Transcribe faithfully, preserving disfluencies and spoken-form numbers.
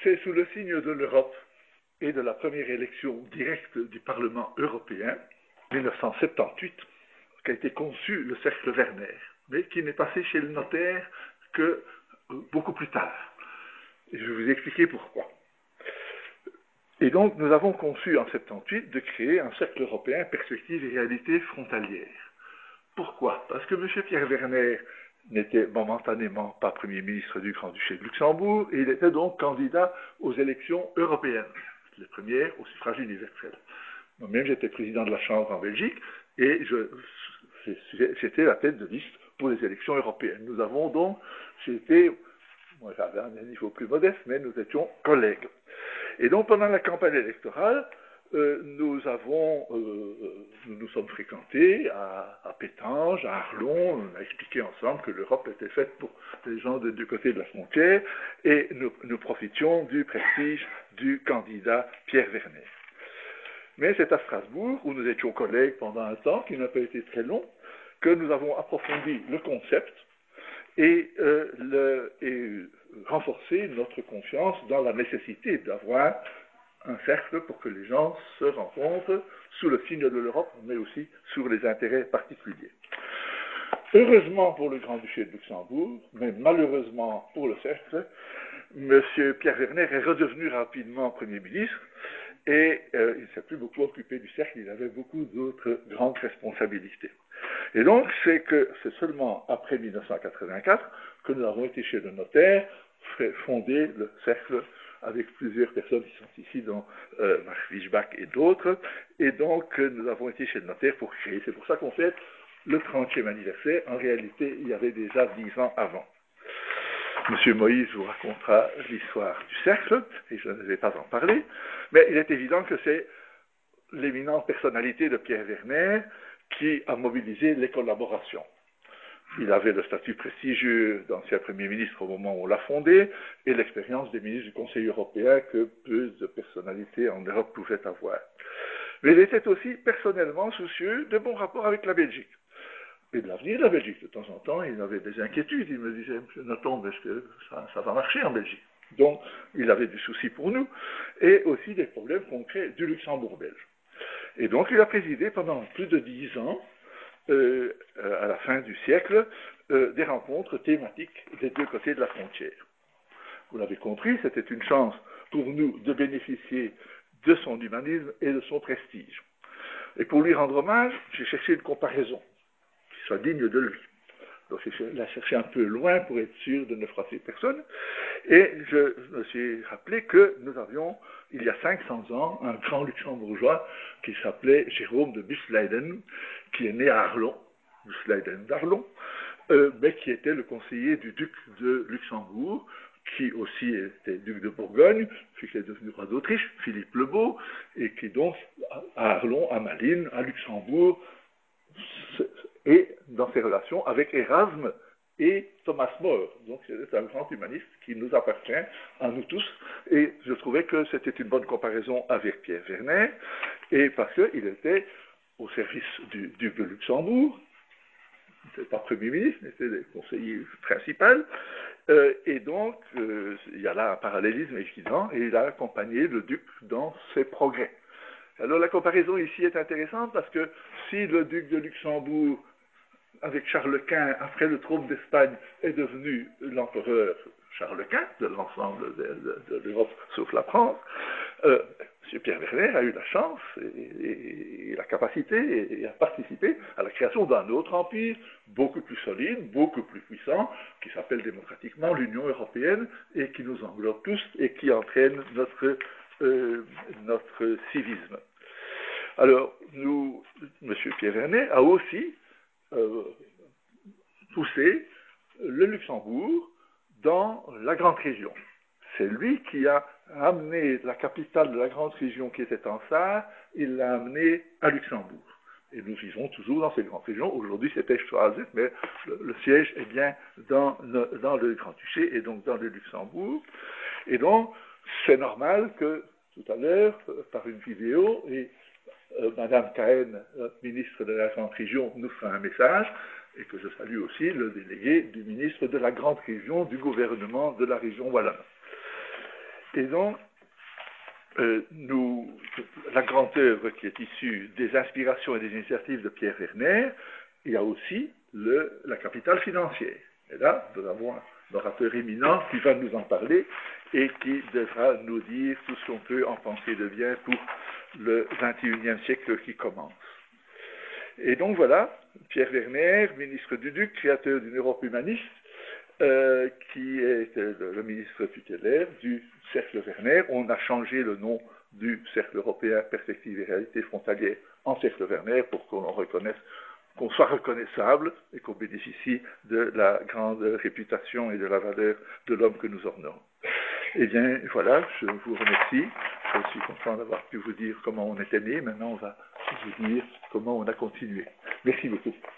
C'est sous le signe de l'Europe et de la première élection directe du Parlement européen, mille neuf cent soixante-dix-huit, qu'a été conçu le cercle Werner, mais qui n'est passé chez le notaire que beaucoup plus tard. Et je vais vous expliquer pourquoi. Et donc, nous avons conçu en soixante-dix-huit de créer un cercle européen perspective et réalité frontalière. Pourquoi? Parce que M. Pierre Werner n'était momentanément pas Premier ministre du Grand-Duché de Luxembourg, et il était donc candidat aux élections européennes, les premières au suffrage universel. Moi-même, j'étais président de la Chambre en Belgique, et je, j'étais la tête de liste pour les élections européennes. Nous avons donc, j'étais, moi j'avais un niveau plus modeste, mais nous étions collègues. Et donc, pendant la campagne électorale, euh, nous avons, euh, nous nous sommes fréquentés à, à Pétange, à Arlon, on a expliqué ensemble que l'Europe était faite pour les gens de deux côtés de la frontière, et nous, nous profitions du prestige du candidat Pierre Werner. Mais c'est à Strasbourg, où nous étions collègues pendant un temps, qui n'a pas été très long, que nous avons approfondi le concept et, euh, le, et renforcé notre confiance dans la nécessité d'avoir un cercle pour que les gens se rencontrent sous le signe de l'Europe, mais aussi sur les intérêts particuliers. Heureusement pour le Grand-Duché de Luxembourg, mais malheureusement pour le cercle, M. Pierre Werner est redevenu rapidement Premier ministre et euh, il ne s'est plus beaucoup occupé du cercle, il avait beaucoup d'autres grandes responsabilités. Et donc, c'est que c'est seulement après mille neuf cent quatre-vingt-quatre que nous avons été chez le notaire, fondé le cercle avec plusieurs personnes qui sont ici, dont euh, Marc Fischbach et d'autres, et donc nous avons été chez le notaire pour créer. C'est pour ça qu'on fait le trentième anniversaire. En réalité, il y avait déjà dix ans avant. Monsieur Moïse vous racontera l'histoire du cercle, et je ne vais pas en parler, mais il est évident que c'est l'éminente personnalité de Pierre Werner qui a mobilisé les collaborations. Il avait le statut prestigieux d'ancien Premier ministre au moment où on l'a fondé, et l'expérience des ministres du Conseil européen que peu de personnalités en Europe pouvaient avoir. Mais il était aussi personnellement soucieux de bons rapports avec la Belgique, et de l'avenir de la Belgique. De temps en temps, il avait des inquiétudes. Il me disait, M. Nothomb, est-ce que ça, ça va marcher en Belgique? Donc, il avait du souci pour nous, et aussi des problèmes concrets du Luxembourg belge. Et donc, il a présidé pendant plus de dix ans, Euh, euh, à la fin du siècle, euh, des rencontres thématiques des deux côtés de la frontière. Vous l'avez compris, c'était une chance pour nous de bénéficier de son humanisme et de son prestige. Et pour lui rendre hommage, j'ai cherché une comparaison qui soit digne de lui. Donc je l'ai cherché un peu loin pour être sûr de ne froisser personne. Et je me suis rappelé que nous avions, il y a cinq cents ans, un grand luxembourgeois qui s'appelait Jérôme de Bussleiden, qui est né à Arlon, Bussleiden d'Arlon, euh, mais qui était le conseiller du duc de Luxembourg, qui aussi était duc de Bourgogne, puis qui est devenu roi d'Autriche, Philippe le Beau, et qui donc, à Arlon, à Malines, à Luxembourg, et dans ses relations avec Erasme et Thomas More. Donc c'est un grand humaniste qui nous appartient à nous tous, et je trouvais que c'était une bonne comparaison avec Pierre Werner, et parce qu'il était au service du duc de Luxembourg, il n'était pas Premier ministre, il était le conseiller principal, euh, et donc euh, il y a là un parallélisme évident, et il a accompagné le duc dans ses progrès. Alors la comparaison ici est intéressante parce que si le duc de Luxembourg, avec Charles Quint, après le trône d'Espagne, est devenu l'empereur Charles Quint de l'ensemble de, de, de l'Europe, sauf la France, euh, M. Pierre Werner a eu la chance et, et, et la capacité et, et a participé à la création d'un autre empire, beaucoup plus solide, beaucoup plus puissant, qui s'appelle démocratiquement l'Union européenne et qui nous englobe tous et qui entraîne notre, euh, notre civisme. Alors, nous, M. Pierre Werner a aussi Euh, pousser le Luxembourg dans la grande région. C'est lui qui a amené la capitale de la grande région qui était en Sarre, il l'a amenée à Luxembourg. Et nous vivons toujours dans cette grande région. Aujourd'hui, c'était Stralsund, mais le, le siège est bien dans le, dans le Grand-Duché et donc dans le Luxembourg. Et donc, c'est normal que tout à l'heure, par une vidéo, et Euh, Madame Cahen, notre ministre de la Grande Région, nous fera un message, et que je salue aussi le délégué du ministre de la Grande Région du gouvernement de la région wallonne. Et donc, euh, nous, la grande œuvre qui est issue des inspirations et des initiatives de Pierre Werner, il y a aussi le, la capitale financière. Et là, nous avons un orateur éminent qui va nous en parler et qui devra nous dire tout ce qu'on peut en penser de bien pour le vingt et unième siècle qui commence. Et donc voilà, Pierre Werner, ministre du Duc, créateur d'une Europe humaniste, euh, qui est euh, le ministre tutélaire du Cercle Werner. On a changé le nom du Cercle européen Perspective et Réalité frontalière en Cercle Werner pour qu'on reconnaisse, qu'on soit reconnaissable et qu'on bénéficie de la grande réputation et de la valeur de l'homme que nous ornons. Eh bien, voilà, je vous remercie. Je suis content d'avoir pu vous dire comment on était né. Maintenant, on va vous dire comment on a continué. Merci beaucoup.